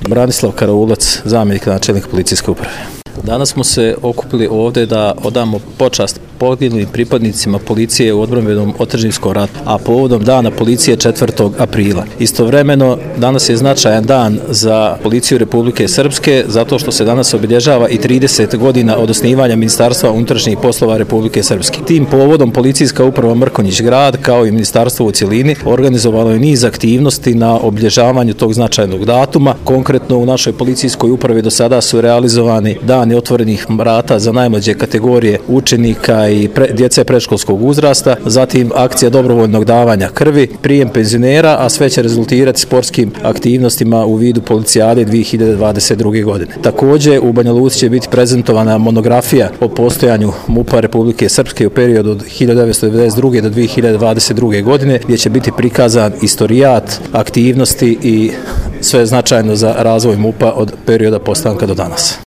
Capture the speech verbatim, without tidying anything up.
Branislav Karaulac, zamjenik načelnika policijske uprave. Danas smo se okupili ovdje da odamo počast poginulim pripadnicima policije u odbrambenom otadžbinskom ratu, a povodom dana policije četvrtog aprila. Istovremeno, danas je značajan dan za policiju Republike Srpske, zato što se danas obilježava i trideset godina od osnivanja Ministarstva unutrašnjih poslova Republike Srpske. Tim povodom policijska uprava Mrkonjić grad, kao i ministarstvo u cjelini, organizovalo je niz aktivnosti na obilježavanju tog značajnog datuma. Konkretno u našoj policijskoj upravi do sada su realizovani dani otvorenih vrata za najmlađe kategorije učenika i pre, djece predškolskog uzrasta, zatim akcija dobrovoljnog davanja krvi, prijem penzionera, a sve će rezultirati sportskim aktivnostima u vidu policijade dvije hiljade dvadeset druge. godine. Također u Banja Luci će biti prezentovana monografija o postojanju MUP-a Republike Srpske u periodu od hiljadu devetsto devedeset druge. do dvije hiljade dvadeset druge. godine, gdje će biti prikazan istorijat, aktivnosti i sve značajno za razvoj MUP-a od perioda postanka do danas.